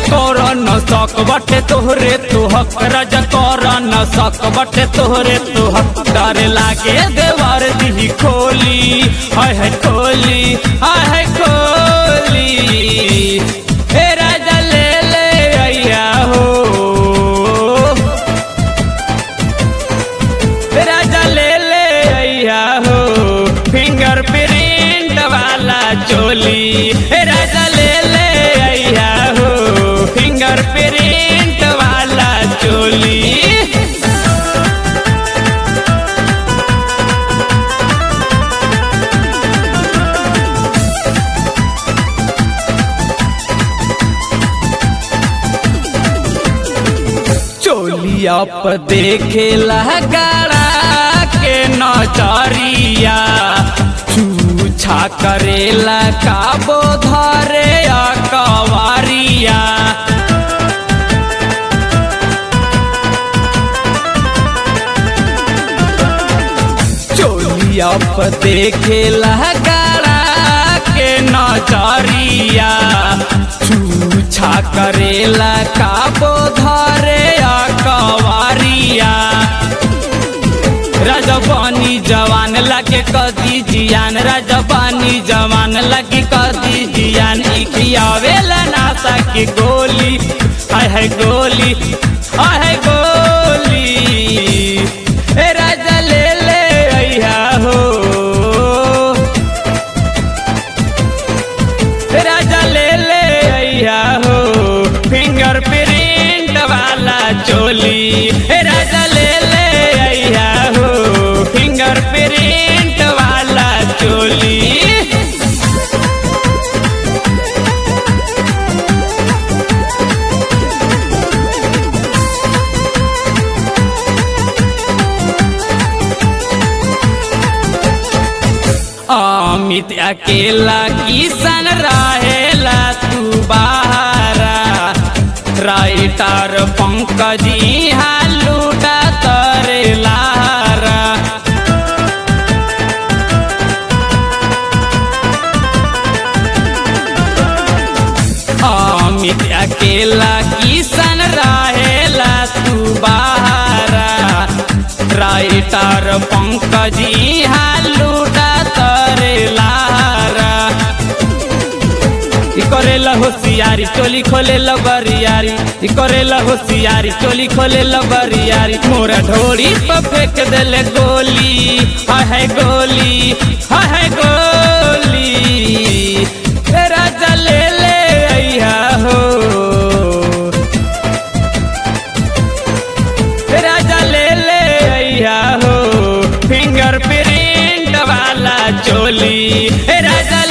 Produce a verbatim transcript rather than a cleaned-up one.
कौरा न सक बटे तोहरे तू हक राजा कौरा न सक बटे तोहरे तू हक डर लागे देवर दी खोली हाय हाय खोली हाय हाय खोली हे राजा ले ले आया हो राजा ले ले आया हो फिंगर प्रिंट वाला चोली राजा ले ले आया हो फिंगर प्रिंट वाला चोली चोलिया पर देखे लगाड़ा के नजरिया छूछा करेला काबो धरे कवारिया चोलिया पर देखे लगाड़ा के नजरिया छूछा करेला काबो धरे कवारिया राजबानी जवान लगे कदी जियान राजबानी जवान लगे कदी जियान इखियावेला नासा की गोली हाय हाय गोली हाय हाय गोली ए राजा ले ले आया हो राजा ले ले आया हो फिंगर प्रिंट वाला चोली राजा ले ले आया हो फिंगर प्रिंट वाला चोली अमित अकेला किसन रहेला तू बाहरा राइटर पंकज यहाँ लूटा तरे लारा अमित अकेला किसन रहेला तू बाहरा राइटर पंकज यहाँ लूटा तरे लारा करेला होशियारी चोली खोले लगरियारी करेला होशियारी चोली खोले लगरियारी मोरा ढोरी पर फेंक देले गोली हाय हाय गोली हाय हाय गोली राजा ले ले आया हो राजा ले ले आया हो फिंगर प्रिंट वाला चोली राजा